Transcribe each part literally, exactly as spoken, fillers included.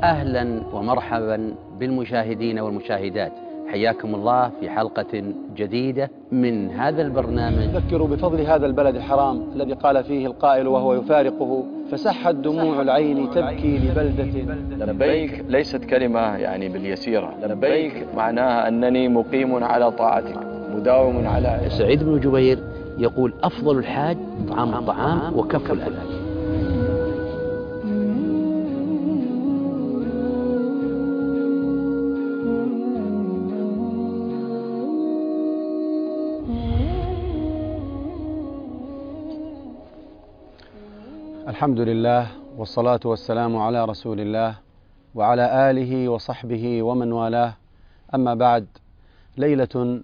أهلا ومرحبا بالمشاهدين والمشاهدات، حياكم الله في حلقة جديدة من هذا البرنامج. ذكروا بفضل هذا البلد الحرام الذي قال فيه القائل وهو يفارقه: فسحت دموع العين تبكي لبلدة. لبيك ليست كلمة يعني باليسيرة، لبيك معناها أنني مقيم على طاعتك مداوم على. سعيد بن جبير يقول: أفضل الحاج طعام الطعام وكف الأذى. الحمد لله والصلاة والسلام على رسول الله وعلى آله وصحبه ومن والاه، أما بعد. ليلة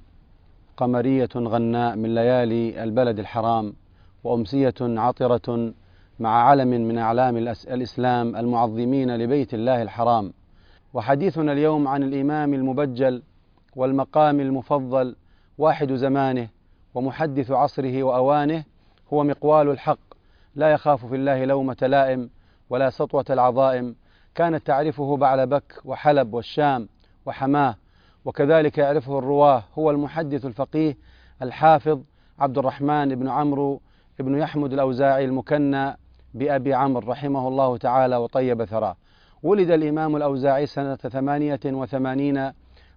قمرية غناء من ليالي البلد الحرام، وأمسية عطرة مع علم من أعلام الإسلام المعظمين لبيت الله الحرام. وحديثنا اليوم عن الإمام المبجل والمقام المفضل، واحد زمانه ومحدث عصره وأوانه، هو مقوال الحق، لا يخاف في الله لومة لائم ولا سطوة العظائم. كانت تعرفه بعلبك وحلب والشام وحماه، وكذلك يعرفه الرواه. هو المحدث الفقيه الحافظ عبد الرحمن بن عمرو بن يحمد الأوزاعي المكنى بأبي عمرو رحمه الله تعالى وطيب ثراه. ولد الإمام الأوزاعي سنة ثمانية وثمانين،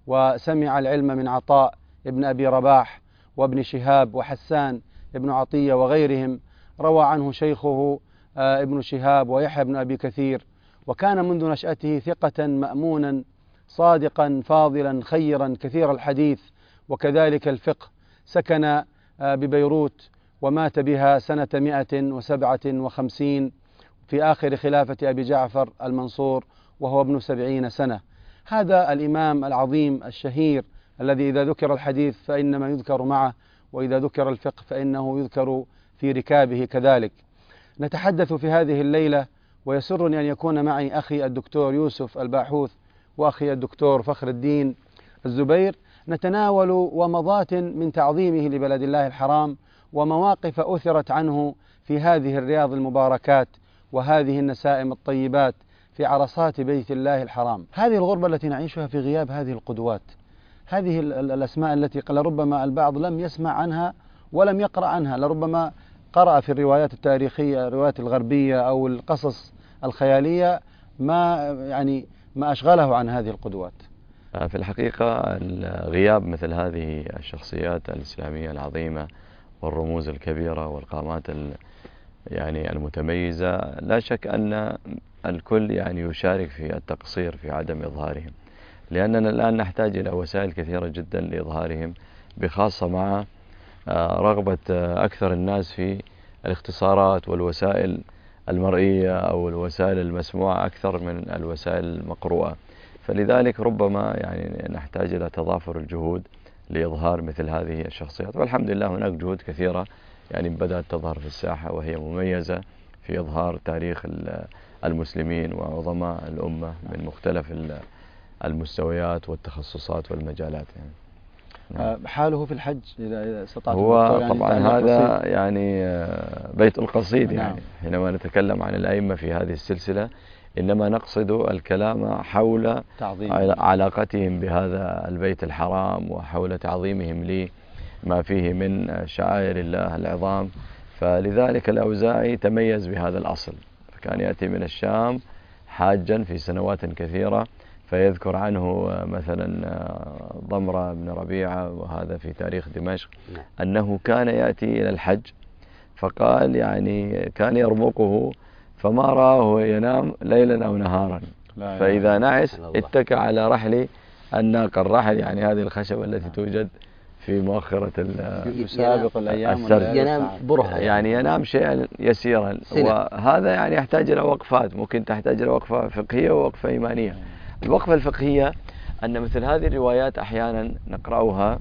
وسمع العلم من عطاء ابن أبي رباح وابن شهاب وحسان ابن عطية وغيرهم. روى عنه شيخه ابن شهاب ويحيى بن أبي كثير. وكان منذ نشأته ثقة مأمونا صادقا فاضلا خيرا كثير الحديث وكذلك الفقه. سكن ببيروت ومات بها سنة مئة وسبعة وخمسين في آخر خلافة أبي جعفر المنصور وهو ابن سبعين سنة. هذا الإمام العظيم الشهير الذي إذا ذكر الحديث فإنما يذكر معه، وإذا ذكر الفقه فإنه يذكر في ركابه كذلك. نتحدث في هذه الليلة، ويسرني أن يكون معي أخي الدكتور يوسف الباحوث وأخي الدكتور فخر الدين الزبير. نتناول ومضات من تعظيمه لبلد الله الحرام، ومواقف أثرت عنه في هذه الرياض المباركات وهذه النسائم الطيبات في عرصات بيت الله الحرام. هذه الغربة التي نعيشها في غياب هذه القدوات، هذه الأسماء التي لربما البعض لم يسمع عنها ولم يقرأ عنها، لربما قرأ في الروايات التاريخية، الروايات الغربية أو القصص الخيالية، ما يعني ما أشغله عن هذه القدوات. في الحقيقة غياب مثل هذه الشخصيات الإسلامية العظيمة والرموز الكبيرة والقامات يعني المتميزة، لا شك أن الكل يعني يشارك في التقصير في عدم إظهارهم، لأننا الآن نحتاج إلى وسائل كثيرة جدا لإظهارهم، بخاصة مع رغبة أكثر الناس في الاختصارات والوسائل المرئية أو الوسائل المسموعة أكثر من الوسائل المقروءة. فلذلك ربما يعني نحتاج إلى تضافر الجهود لإظهار مثل هذه الشخصيات، والحمد لله هناك جهود كثيرة يعني بدأت تظهر في الساحة، وهي مميزة في إظهار تاريخ المسلمين وعظماء الأمة من مختلف المستويات والتخصصات والمجالات. يعني حاله في الحج إذا استطعت. هو يعني طبعا هذا بسيط. يعني بيت القصيد. يعني حينما نتكلم عن الأئمة في هذه السلسلة إنما نقصد الكلام حول تعظيم علاقتهم بهذا البيت الحرام وحول تعظيمهم لما فيه من شعائر الله العظام. فلذلك الأوزاعي تميز بهذا الأصل، فكان يأتي من الشام حاجا في سنوات كثيرة، فيذكر عنه مثلا ضمرة بن ربيعة وهذا في تاريخ دمشق أنه كان يأتي إلى الحج، فقال يعني كان يرمقه فما رآه ينام ليلا أو نهارا، فإذا نعس اتكى على رحل الناقة. الرحل يعني هذه الخشبة التي توجد في مؤخرة يسابق الأيام ينام برهة، يعني ينام شيئا يسيرا. وهذا يعني يحتاج إلى وقفات، ممكن تحتاج إلى وقفة فقهية ووقفة إيمانية. الوقفة الفقهية أن مثل هذه الروايات أحيانا نقرأها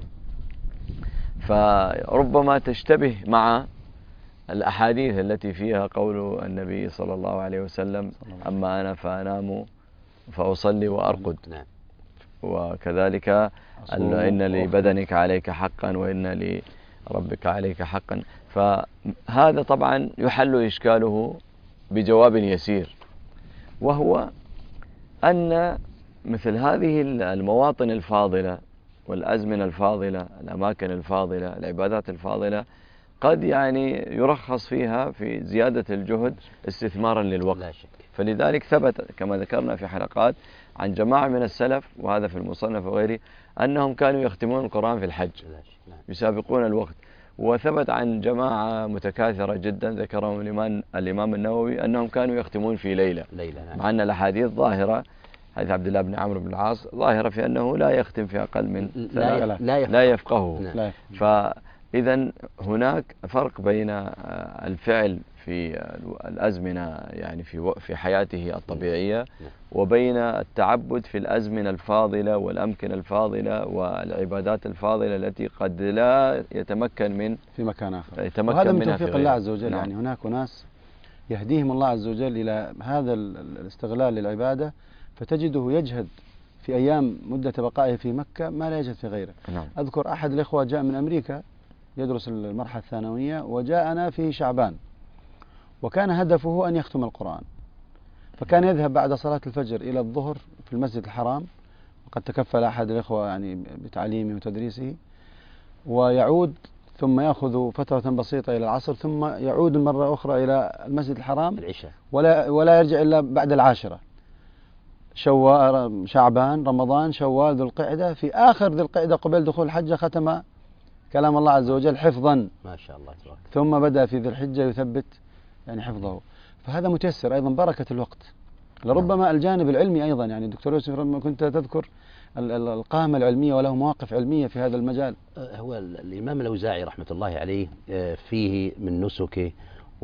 فربما تشتبه مع الأحاديث التي فيها قول النبي صلى الله عليه وسلم: أما أنا فأنام فأصلي وأرقد، وكذلك إن لبدنك عليك حقا وإن لربك عليك حقا. فهذا طبعا يحل إشكاله بجواب يسير، وهو أن مثل هذه المواطن الفاضلة والأزمنة الفاضلة، الأماكن الفاضلة، العبادات الفاضلة، قد يعني يرخص فيها في زيادة الجهد استثمارا للوقت. لا شك. فلذلك ثبت كما ذكرنا في حلقات عن جماعة من السلف، وهذا في المصنف وغيره، أنهم كانوا يختمون القرآن في الحج، يسابقون الوقت. وثبت عن جماعة متكاثرة جدا ذكرهم الإمام, الإمام النووي أنهم كانوا يختمون في ليلة, ليلة نعم. مع أن الأحاديث ظاهرة، حديث عبد الله بن عمرو بن العاص ظاهرة في أنه لا يختم في أقل من لا, لا, لا يفقهه. نعم. فإذا هناك فرق بين الفعل في الأزمنة يعني في في حياته الطبيعية وبين التعبد في الأزمنة الفاضلة والأمكنة الفاضلة والعبادات الفاضلة التي قد لا يتمكن من في مكان آخر. وهذا من توفيق الله عز وجل. نعم. يعني هناك ناس يهديهم الله عز وجل إلى هذا الاستغلال للعبادة، فتجده يجهد في أيام مدة بقائه في مكة ما لا يجهد في غيره. نعم. أذكر أحد الإخوة جاء من أمريكا يدرس المرحلة الثانوية وجاءنا في شعبان، وكان هدفه أن يختم القرآن، فكان يذهب بعد صلاة الفجر إلى الظهر في المسجد الحرام، وقد تكفل أحد الإخوة يعني بتعليمه وتدريسه، ويعود ثم يأخذ فترة بسيطة إلى العصر، ثم يعود مرة أخرى إلى المسجد الحرام العشاء، ولا ولا يرجع إلا بعد العاشرة، شوال شعبان رمضان شوال ذو القعدة. في آخر ذي القعدة قبل دخول الحجة ختم كلام الله عز وجل حفظا ما شاء الله تبارك. ثم بدأ في ذي الحجة يثبت يعني حفظه. فهذا متيسر أيضا، بركة الوقت. لربما الجانب العلمي أيضا، يعني الدكتور يوسف ربما كنت تذكر القامة العلمية وله مواقف علمية في هذا المجال. هو الإمام الأوزاعي رحمة الله عليه فيه من نسكه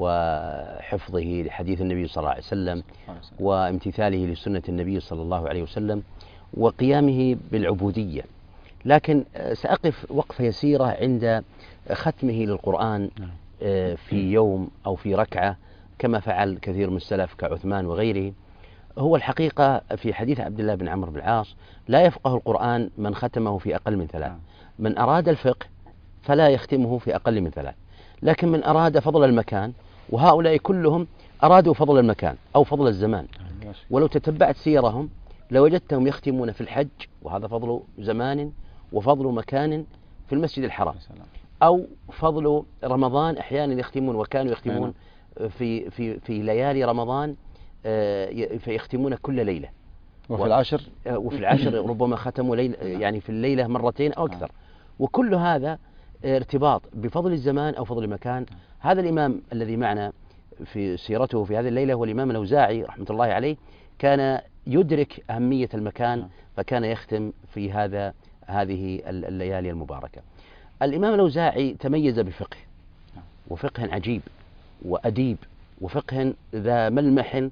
وحفظه لحديث النبي صلى الله عليه وسلم وامتثاله لسنة النبي صلى الله عليه وسلم وقيامه بالعبودية. لكن سأقف وقفة يسيرة عند ختمه للقرآن في يوم أو في ركعة كما فعل كثير من السلف كعثمان وغيره. هو الحقيقة في حديث عبد الله بن عمرو بن العاص لا يفقه القرآن من ختمه في أقل من ثلاث. من أراد الفقه فلا يختمه في أقل من ثلاث، لكن من أراد فضل المكان، وهؤلاء كلهم أرادوا فضل المكان أو فضل الزمان. ولو تتبعت سيرهم لوجدتهم يختمون في الحج، وهذا فضل زمان وفضل مكان في المسجد الحرام، أو فضل رمضان أحيانا يختمون، وكانوا يختمون في في في ليالي رمضان فيختمون كل ليلة، وفي العشر وفي العشر ربما ختموا ليل يعني في الليلة مرتين أو أكثر. وكل هذا ارتباط بفضل الزمان أو فضل المكان. هذا الإمام الذي معنا في سيرته في هذه الليلة هو الإمام الأوزاعي رحمة الله عليه، كان يدرك أهمية المكان فكان يختم في هذا هذه الليالي المباركة. الإمام الأوزاعي تميز بفقه، وفقه عجيب وأديب، وفقه ذا ملمح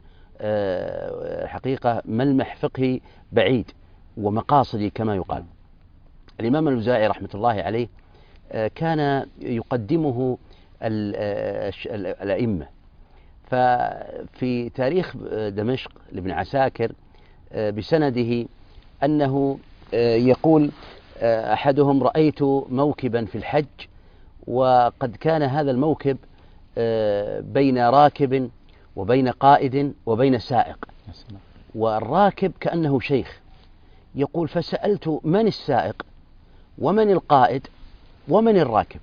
حقيقة ملمح فقهي بعيد ومقاصدي كما يقال. الإمام الأوزاعي رحمة الله عليه كان يقدمه الأئمة. ففي تاريخ دمشق لابن عساكر بسنده أنه يقول أحدهم: رأيت موكبا في الحج، وقد كان هذا الموكب بين راكب وبين قائد وبين سائق، والراكب كأنه شيخ. يقول: فسألت من السائق ومن القائد ومن الراكب؟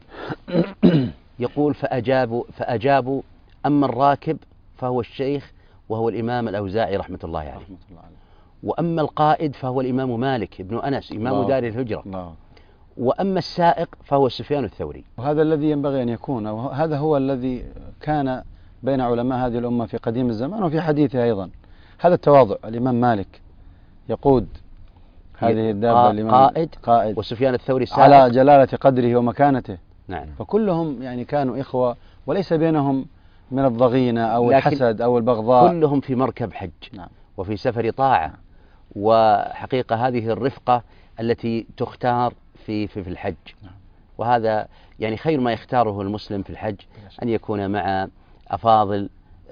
يقول: فأجابوا فأجابوا أما الراكب فهو الشيخ وهو الإمام الأوزاعي رحمة الله عليه، وأما القائد فهو الإمام مالك بن أنس إمام الله دار الهجرة الله. وأما السائق فهو سفيان الثوري. وهذا الذي ينبغي أن يكون، وهذا هو الذي كان بين علماء هذه الأمة في قديم الزمان وفي حديثه أيضا. هذا التواضع. الإمام مالك يقود هذه الدابة، الإمام قائد, قائد وسفيان الثوري سائق على جلالة قدره ومكانته. نعم. فكلهم يعني كانوا إخوة وليس بينهم من الضغينة أو الحسد أو البغضاء، كلهم في مركب حج. نعم. وفي سفر طاعة. نعم. وحقيقة هذه الرفقة التي تختار في في, في الحج. نعم. وهذا يعني خير ما يختاره المسلم في الحج، أن يكون مع أفاضل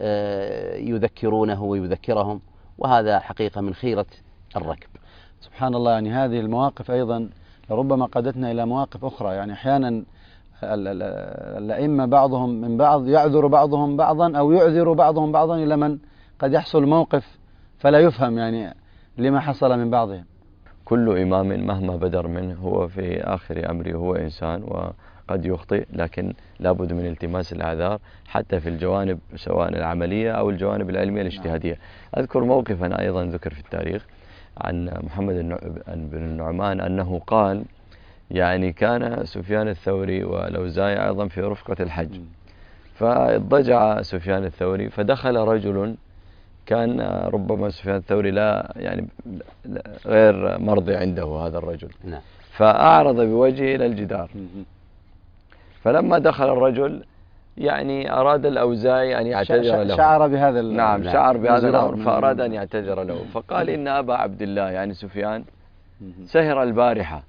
يذكرونه ويذكرهم، وهذا حقيقة من خيرة الركب. سبحان الله. يعني هذه المواقف أيضا لربما قادتنا إلى مواقف أخرى. يعني أحيانا الأئمة بعضهم من بعض يعذر بعضهم بعضا أو يعذر بعضهم بعضا إلى من قد يحصل موقف فلا يفهم يعني لما حصل من بعضهم. كل إمام مهما بدر منه هو في آخر أمره هو إنسان وقد يخطئ، لكن لابد من التماس الأعذار حتى في الجوانب سواء العملية أو الجوانب العلمية الاجتهادية. أذكر موقفا أيضا ذكر في التاريخ عن محمد بن النعمان أنه قال يعني كان سفيان الثوري والأوزاعي أيضا في رفقة الحج، فاضطجع سفيان الثوري فدخل رجل كان ربما سفيان الثوري لا يعني غير مرضي عنده هذا الرجل، فأعرض بوجهه إلى الجدار. فلما دخل الرجل يعني أراد الأوزاعي أن يعتذر له، شعر بهذا نعم شعر بهذا الأمر، فأراد أن يعتذر له، فقال إن أبا عبد الله يعني سفيان سهر البارحة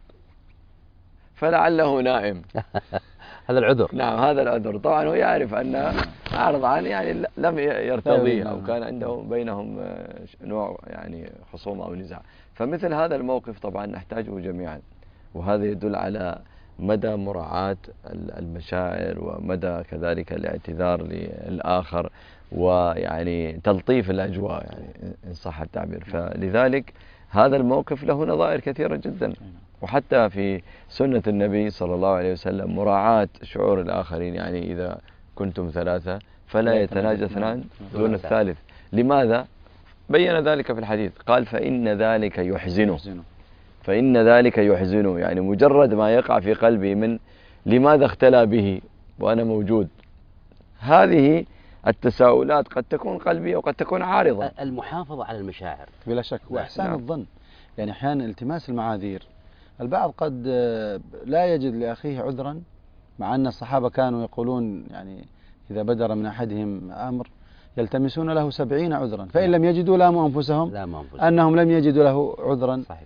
فلعله نائم. هذا العذر. نعم هذا العذر. طبعا هو يعرف أن أعرض عنه يعني لم يرتضيه أو كان عنده بينهم نوع يعني خصومة أو نزاع. فمثل هذا الموقف طبعا نحتاجه جميعا، وهذا يدل على مدى مراعاة المشاعر ومدى كذلك الاعتذار للآخر ويعني تلطيف الأجواء يعني إن صح التعبير. فلذلك هذا الموقف له نظائر كثيرة جدا، وحتى في سنة النبي صلى الله عليه وسلم مراعاة شعور الآخرين، يعني إذا كنتم ثلاثة فلا يتناجى اثنان دون الثالث. لماذا؟ بين ذلك في الحديث، قال فإن ذلك يحزنه، فإن ذلك يحزنه يعني مجرد ما يقع في قلبي من لماذا اختلى به وأنا موجود، هذه التساؤلات قد تكون قلبية وقد تكون عارضة. المحافظة على المشاعر بلا شك، وإحسان نعم. الظن، يعني أحيانا التماس المعاذير، البعض قد لا يجد لأخيه عذرا، مع أن الصحابة كانوا يقولون يعني إذا بدر من أحدهم أمر يلتمسون له سبعين عذرا، فإن لم يجدوا لاموا أنفسهم, لاموا أنفسهم أنهم لم يجدوا له عذرا. صحيح.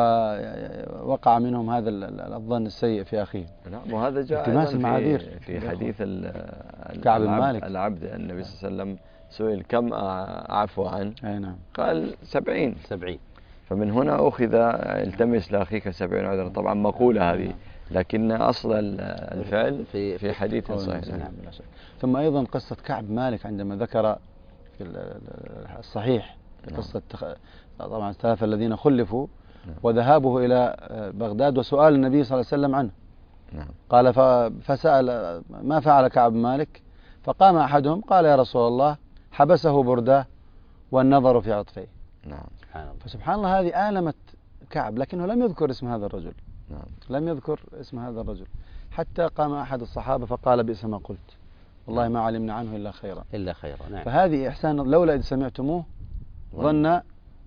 ووقع منهم هذا الظن السيء في أخيه. نعم، وهذا جاء التماس المعاذير في, في حديث كعب بن مالك العبد، النبي صلى الله عليه وسلم سئل كم أعفو عنه؟ أي نعم. قال سبعين. سبعين. فمن هنا أخذ التمس لأخيك سبعين عذرا، طبعا مقولة هذه، لكن أصل الفعل في في حديث صحيح. نعم. ثم أيضا قصة كعب مالك عندما ذكر في الصحيح قصة طبعا الثلاثة الذين خلفوا وذهابه إلى بغداد وسؤال النبي صلى الله عليه وسلم عنه. نعم. قال فسأل ما فعل كعب مالك، فقام أحدهم قال يا رسول الله حبسه برداه والنظر في عطفيه. نعم. فسبحان الله هذه آلمت كعب، لكنه لم يذكر اسم هذا الرجل. نعم. لم يذكر اسم هذا الرجل حتى قام أحد الصحابة فقال بئس ما قلت والله ما علمنا عنه إلا خيرا. إلا خيرا. نعم. فهذه إحسان، لولا إذ سمعتموه ظن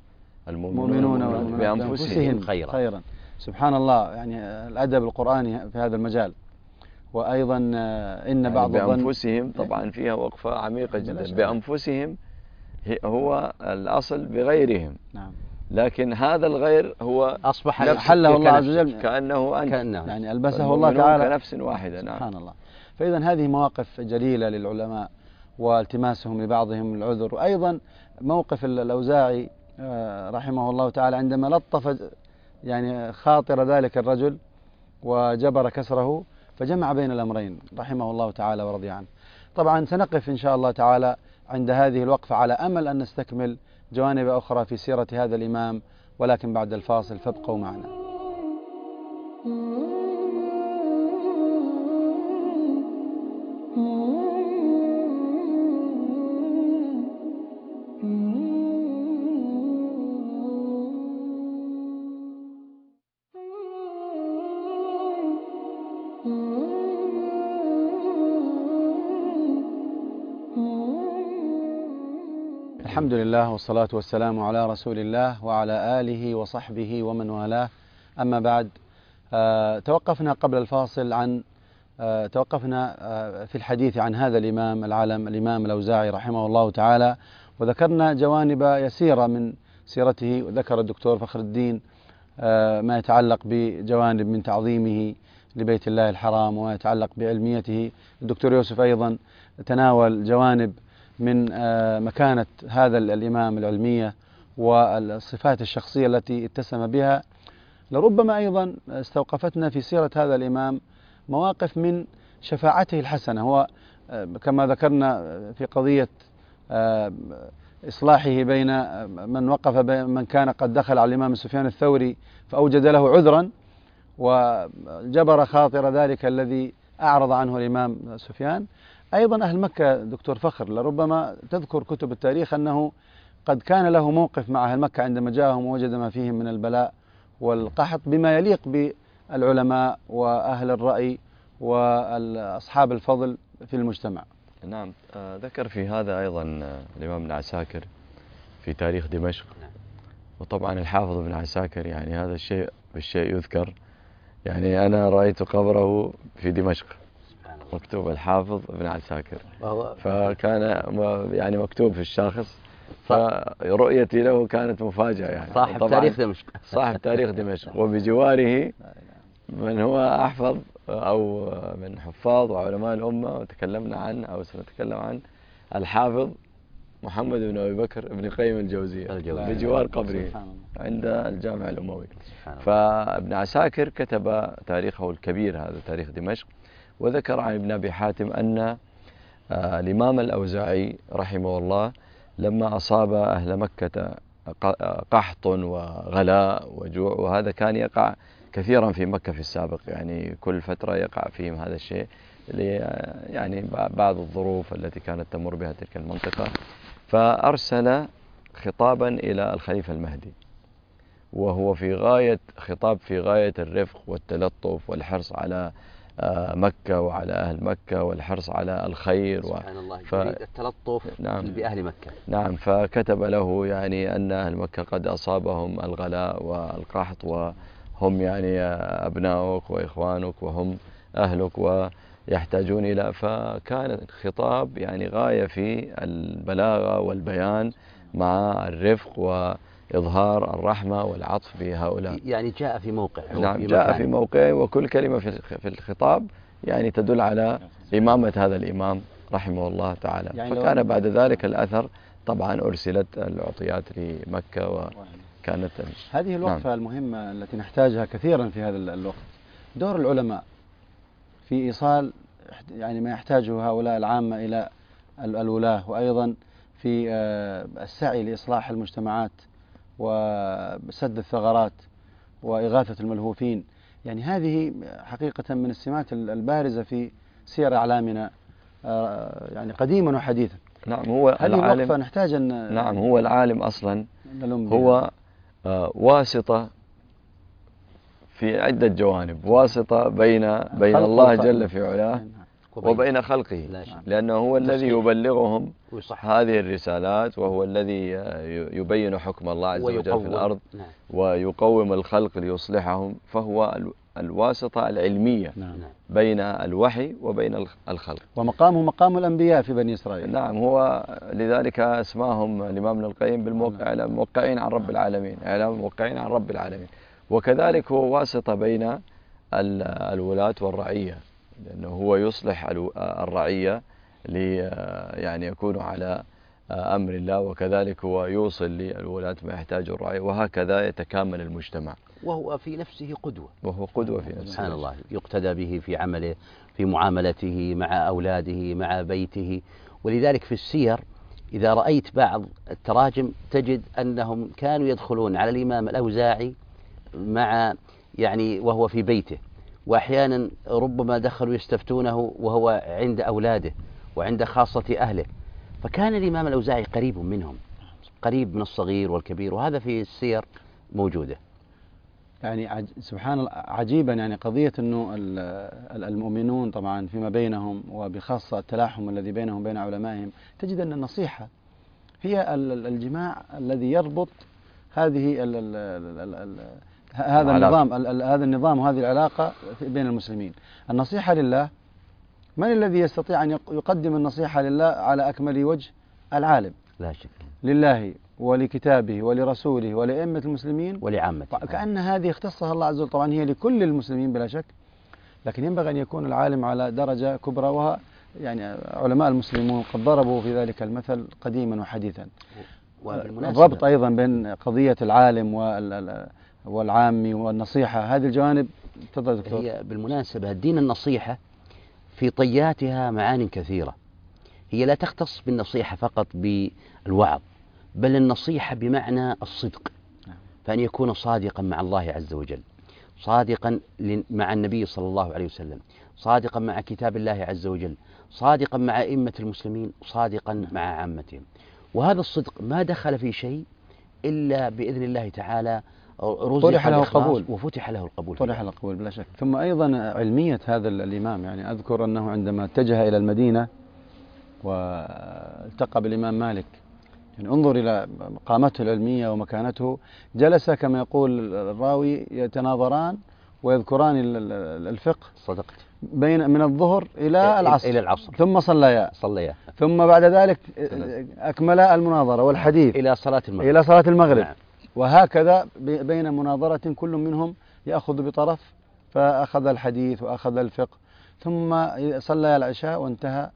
المؤمنون بأنفسهم خيرا. خيرا. سبحان الله، يعني الأدب القرآني في هذا المجال. وأيضا إن يعني بعض بأنفسهم طبعا فيها وقفة عميقة جدا. بأنفسهم هو الأصل بغيرهم. نعم. لكن هذا الغير هو أصبح حله الله عز وجل كأنه أنت، كأنه يعني ألبسه الله تعالى كنفس واحدة. نعم. سبحان الله. فإذا هذه مواقف جليلة للعلماء والتماسهم لبعضهم العذر. وأيضا موقف الأوزاعي رحمه الله تعالى عندما لطف يعني خاطر ذلك الرجل وجبر كسره فجمع بين الأمرين رحمه الله تعالى ورضي عنه. طبعا سنقف إن شاء الله تعالى عند هذه الوقفة على أمل أن نستكمل جوانب أخرى في سيرة هذا الإمام، ولكن بعد الفاصل، فابقوا معنا. الحمد لله والصلاة والسلام على رسول الله وعلى آله وصحبه ومن والاه، أما بعد. آه توقفنا قبل الفاصل عن آه توقفنا آه في الحديث عن هذا الإمام العالم الإمام الأوزاعي رحمه الله تعالى، وذكرنا جوانب يسيرة من سيرته. وذكر الدكتور فخر الدين آه ما يتعلق بجوانب من تعظيمه لبيت الله الحرام وما يتعلق بعلميته. الدكتور يوسف أيضا تناول جوانب من مكانة هذا الإمام العلمية والصفات الشخصية التي اتسم بها. لربما أيضا استوقفتنا في سيرة هذا الإمام مواقف من شفاعته الحسنة. هو كما ذكرنا في قضية إصلاحه بين من وقف بين من كان قد دخل على الإمام سفيان الثوري فأوجد له عذرا وجبر خاطر ذلك الذي أعرض عنه الإمام سفيان. أيضا أهل مكة دكتور فخر لربما تذكر كتب التاريخ أنه قد كان له موقف مع أهل مكة عندما جاءهم ووجد ما فيهم من البلاء والقحط بما يليق بالعلماء وأهل الرأي وأصحاب الفضل في المجتمع. نعم، ذكر في هذا أيضا الإمام ابن عساكر في تاريخ دمشق، وطبعا الحافظ ابن عساكر يعني هذا الشيء بالشيء يذكر، يعني أنا رأيت قبره في دمشق مكتوب الحافظ ابن عساكر، فكان يعني مكتوب في الشاخص، فرؤيتي له كانت مفاجأة يعني. صاحب تاريخ دمشق صاحب تاريخ دمشق، وبجواره من هو أحفظ أو من حفاظ وعلماء الأمة وتكلمنا عنه أو سنتكلم عن الحافظ محمد بن أبي بكر بن قيم الجوزية بجوار قبره عند الجامع الأموي. فابن عساكر كتب تاريخه الكبير هذا تاريخ دمشق، وذكر عن ابن أبي حاتم أن الإمام الأوزاعي رحمه الله لما أصاب أهل مكة قحط وغلاء وجوع، وهذا كان يقع كثيرا في مكة في السابق، يعني كل فترة يقع فيهم هذا الشيء يعني بعض الظروف التي كانت تمر بها تلك المنطقة، فأرسل خطابا إلى الخليفة المهدي، وهو في غاية خطاب في غاية الرفق والتلطف والحرص على مكة وعلى أهل مكة والحرص على الخير. سبحان الله، ف... يريد التلطف نعم بأهل مكة. نعم، فكتب له يعني أن أهل مكة قد أصابهم الغلاء والقحط، وهم يعني أبناؤك وإخوانك وهم أهلك ويحتاجون إلى، فكان الخطاب يعني غاية في البلاغة والبيان مع الرفق وإظهار الرحمة والعطف بهؤلاء. يعني جاء في موقع. نعم، في جاء في موقع، وكل كلمة في الخطاب يعني تدل على إمامة هذا الإمام رحمه الله تعالى. يعني فكان بعد ذلك الأثر طبعا أرسلت العطيات لمكة، وكانت هذه الوقفة نعم. المهمة التي نحتاجها كثيرا في هذا الوقت، دور العلماء في إيصال يعني ما يحتاجه هؤلاء العامة إلى الولاة، وأيضا في السعي لإصلاح المجتمعات وسد الثغرات وإغاثة الملهوفين. يعني هذه حقيقة من السمات البارزة في سير أعلامنا يعني قديما وحديثا. نعم، هو العالم نحتاج أن نعم هو العالم أصلا هو واسطة في عدة جوانب، واسطة بين بين الله جل في علاه وبين خلقه، لأنه هو الذي يبلغهم هذه الرسالات، وهو الذي يبين حكم الله عز وجل في الأرض ويقوم الخلق ليصلحهم، فهو الواسطة العلمية بين الوحي وبين الخلق، ومقامه مقام الأنبياء في بني إسرائيل. نعم، هو لذلك اسماهم الإمام ابن القيم بالموقعين عن رب العالمين، إعلام الموقعين عن رب العالمين. وكذلك هو واسطة بين الولاة والرعية، لأنه هو يصلح الرعية لي يعني يكونوا على أمر الله، وكذلك هو يوصل للولاة ما يحتاج الرعية، وهكذا يتكامل المجتمع. وهو في نفسه قدوة، وهو قدوة في نفسه سبحان الله، يقتدى به في عمله، في معاملته مع أولاده، مع بيته. ولذلك في السير إذا رأيت بعض التراجم تجد أنهم كانوا يدخلون على الإمام الأوزاعي مع يعني وهو في بيته، وأحيانا ربما دخلوا يستفتونه وهو عند أولاده وعند خاصة أهله، فكان الإمام الأوزاعي قريب منهم، قريب من الصغير والكبير، وهذا في السير موجودة. يعني عج... سبحان الله، عجيبا يعني قضية أنه المؤمنون طبعا فيما بينهم، وبخاصة التلاحم الذي بينهم بين علمائهم، تجد أن النصيحة هي الجماع الذي يربط هذه ال ال ال ال هذا النظام هذا النظام وهذه العلاقة بين المسلمين. النصيحة لله، من الذي يستطيع أن يقدم النصيحة لله على أكمل وجه؟ العالم، لا شك، لله ولكتابه ولرسوله ولأئمة المسلمين ولعامته، كأن هذه اختصها الله عز وجل. طبعا هي لكل المسلمين بلا شك، لكن ينبغي أن يكون العالم على درجة كبرى، وها يعني علماء المسلمون قد ضربوا في ذلك المثل قديما وحديثا. الربط أيضا بين قضية العالم والعامي والنصيحة، هذه الجوانب. تفضل دكتور. هي بالمناسبة الدين النصيحة في طياتها معان كثيرة، هي لا تختص بالنصيحة فقط بالوعظ، بل النصيحة بمعنى الصدق، فأن يكون صادقا مع الله عز وجل، صادقا مع النبي صلى الله عليه وسلم، صادقا مع كتاب الله عز وجل، صادقا مع أئمة المسلمين، صادقا مع عامتهم. وهذا الصدق ما دخل في شيء إلا بإذن الله تعالى طرح له القبول وفتح له القبول طرح له القبول بلا شك. ثم أيضا علمية هذا الإمام، يعني أذكر أنه عندما اتجه إلى المدينة والتقى بالإمام مالك، يعني انظر إلى قامته العلمية ومكانته، جلس كما يقول الراوي يتناظران ويذكران الفقه، صدقت، بين من الظهر إلى العصر إلى العصر ثم صليا صليا ثم بعد ذلك أكملا المناظرة والحديث إلى صلاة المغرب إلى صلاة المغرب نعم. وهكذا بين مناظرة كل منهم يأخذ بطرف، فأخذ الحديث وأخذ الفقه، ثم صلى العشاء وانتهى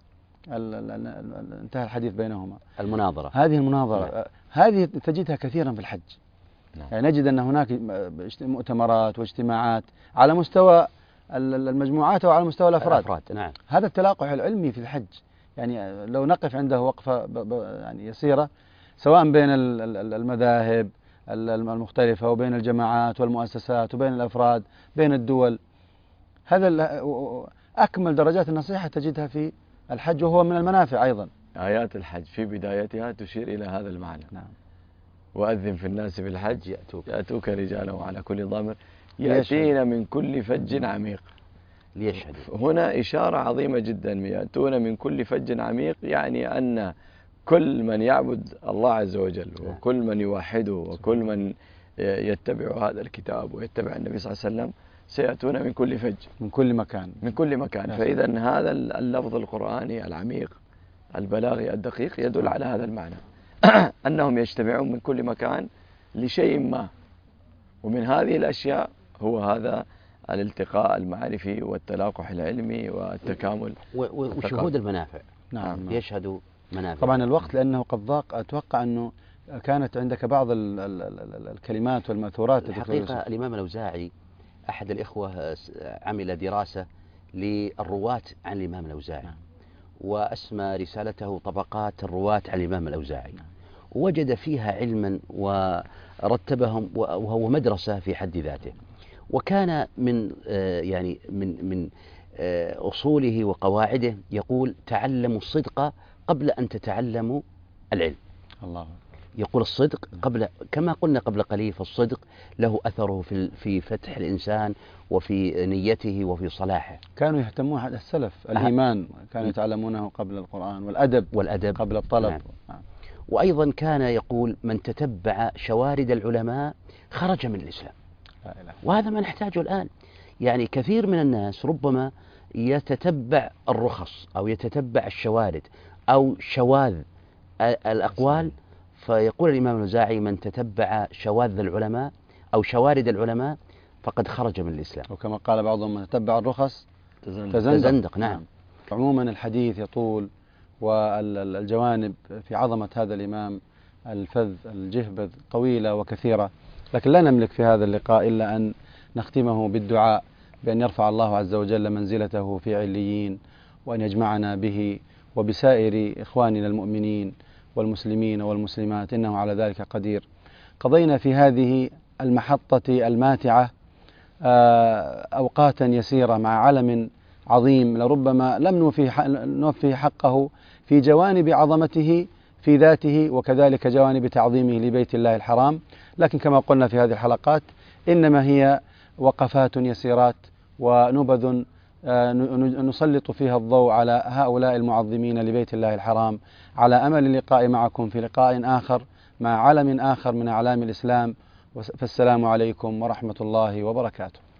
انتهى الحديث بينهما. المناظرة هذه المناظرة نعم. هذه تجدها كثيرا في الحج نعم. يعني نجد أن هناك مؤتمرات واجتماعات على مستوى المجموعات وعلى مستوى الأفراد, الأفراد. نعم. هذا التلاقح العلمي في الحج، يعني لو نقف عنده وقفة يعني يسيرة سواء بين المذاهب المختلفة وبين الجماعات والمؤسسات وبين الأفراد بين الدول، هذا أكمل درجات النصيحة تجدها في الحج، وهو من المنافع أيضا. آيات الحج في بدايتها تشير إلى هذا المعنى. نعم. وأذن في الناس بالحج يأتوك, يأتوك رجالا وعلى كل ضامر يأتين من كل فج عميق ليشهدوا. هنا إشارة عظيمة جدا، يأتون من كل فج عميق، يعني أن كل من يعبد الله عز وجل وكل من يوحده وكل من يتبع هذا الكتاب ويتبع النبي صلى الله عليه وسلم سيأتون من كل فج، من كل مكان من كل مكان. فإذا هذا اللفظ القرآني العميق البلاغي الدقيق يدل على هذا المعنى أنهم يجتمعون من كل مكان لشيء ما، ومن هذه الأشياء هو هذا الالتقاء المعرفي والتلاقح العلمي والتكامل وشهود المنافع. نعم. يشهدوا منافع. طبعا الوقت لأنه قد ضاق، أتوقع أنه كانت عندك بعض ال ال ال الكلمات والمأثورات. الحقيقة الإمام الأوزاعي أحد الإخوة عمل دراسة للرواة عن الإمام الأوزاعي، وأسمى رسالته طبقات الرواة عن الإمام الأوزاعي، ووجد فيها علما ورتبهم، وهو مدرسة في حد ذاته. وكان من يعني من من أصوله وقواعده يقول: تعلموا الصدق قبل أن تتعلموا العلم. الله. يقول الصدق قبل، كما قلنا قبل قليل، فالصدق له أثره في في فتح الإنسان وفي نيته وفي صلاحه. كانوا يهتمون هذا السلف الإيمان كانوا يتعلمونه قبل القرآن، والأدب والأدب قبل الطلب. نعم. نعم. وأيضا كان يقول: من تتبع شوارد العلماء خرج من الإسلام. لا إله. وهذا ما نحتاجه الآن. يعني كثير من الناس ربما يتتبع الرخص أو يتتبع الشوارد أو شواذ الأقوال، فيقول الإمام الأوزاعي: من تتبع شواذ العلماء أو شوارد العلماء فقد خرج من الإسلام. وكما قال بعضهم: من تتبع الرخص تزندق, تزندق. نعم. عموما الحديث يطول، والجوانب في عظمة هذا الإمام الفذ الجهبذ طويلة وكثيرة، لكن لا نملك في هذا اللقاء إلا أن نختمه بالدعاء بأن يرفع الله عز وجل منزلته في عليين، وأن يجمعنا به وبسائر إخواننا المؤمنين والمسلمين والمسلمات، إنه على ذلك قدير. قضينا في هذه المحطة الماتعة أوقاتا يسيرة مع علم عظيم لربما لم نوفي حقه في جوانب عظمته في ذاته، وكذلك جوانب تعظيمه لبيت الله الحرام، لكن كما قلنا في هذه الحلقات إنما هي وقفات يسيرات ونبذ نسلط فيها الضوء على هؤلاء المعظمين لبيت الله الحرام، على أمل اللقاء معكم في لقاء آخر مع علم آخر من أعلام الإسلام. فالسلام عليكم ورحمة الله وبركاته.